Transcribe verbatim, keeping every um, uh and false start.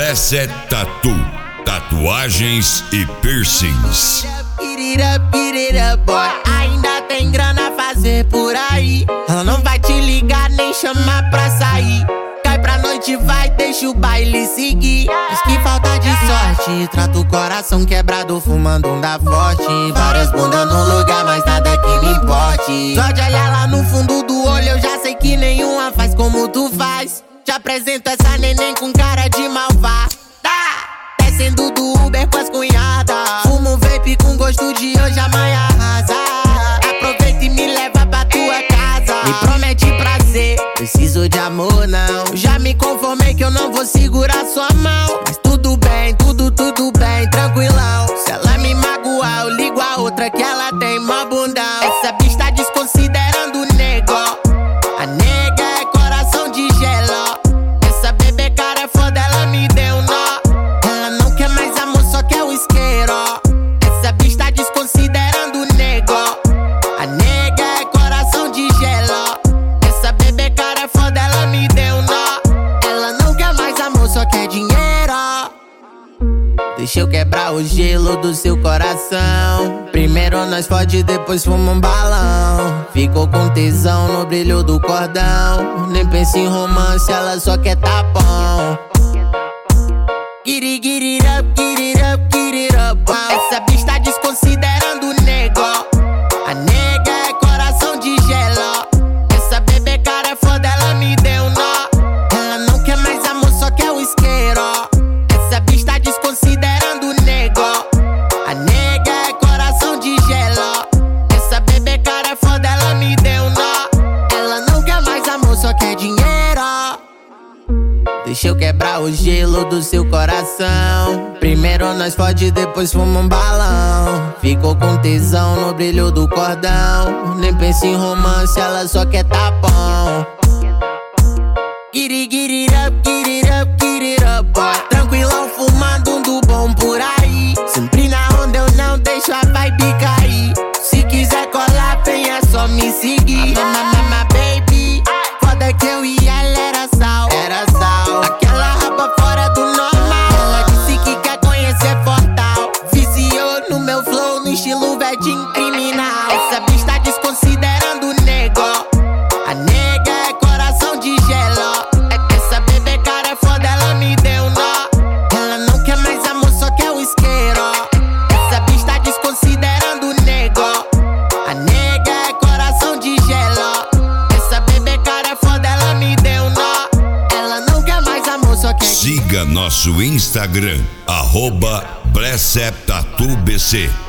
Blessed Tattoo, tatuagens e piercings. Get it up, get it up, boy. Ainda tem grana a fazer por aí. Ela não vai te ligar nem chamar pra sair. Cai pra noite, vai, deixa o baile seguir. Diz que falta de sorte, trata o coração quebrado fumando um da forte. Várias bundas no lugar, mas nada que me importe. Só de olhar lá no fundo do olho eu já sei que nenhuma faz como tu faz. Te apresento essa neném com cara de malvada. Descendo do Uber com as cunhadas. Fumo um vape com gosto de hoje, amanhã arrasa. Aproveita e me leva pra tua casa. Me promete prazer, preciso de amor não. Já me conformei que eu não vou segurar sua mão. Mas tudo bem, tudo, tudo bem, tranquilão. Se ela me magoar, eu ligo a outra que ela tem mó bundão. Essa bicha tá desconsiderando o nego. A nega é coração de gelo. Essa bebê cara é foda, ela me deu nó. Ela não quer mais amor, só quer o isqueiro. Essa bicha tá desconsiderando o nego. A nega é coração de gelo. Essa bebê cara é foda, ela me deu nó. Ela não quer mais amor, só quer dinheiro. Deixa eu quebrar o gelo do seu coração. Primeiro nós fode, depois fuma um balão. Ficou com tesão no brilho do cordão. Nem pensa em romance, ela só quer tapão. Get it, get it up, get it up, get it up. Essa bicha tá desconsiderando o nego. A nega é coração de gelo. Essa bebê cara é foda, ela me deu nó. Ela não quer mais amor, só quer o isqueiro. Essa bicha tá desconsiderando o nego. A nega é coração de gelo. Essa bebê cara é foda, ela me deu nó. Ela não quer mais amor, só quer dinheiro. Deixa eu quebrar o gelo do seu coração. Primeiro nós fode, depois fuma um balão. Ficou com tesão no brilho do cordão. Nem pensa em romance, ela só quer tapão. Get it, get it up, get it up, get it up, boy. Tranquilão fumando um do bom por aí. Sempre na onda eu não deixo a vibe cair. Se quiser colar, vem, é só me seguir. Mama, baby, foda que eu e ela era sal. Era sal. Aquela raba fora do normal. Ela disse que quer conhecer Fortal. Viciou no meu flow, no estilo verdinho criminal. Essa bicha tá desconsiderando o nego. A nega é coração de gelo. Essa bebê cara é foda, ela me deu nó. Ela não quer mais amor, só quer o isqueiro. Essa bicha tá desconsiderando o nego. A nega é coração de gelo. Essa bebê cara é foda, ela me deu nó. Ela não quer mais amor, só quer. Siga nosso Instagram, arroba Blessed Tattoo B C.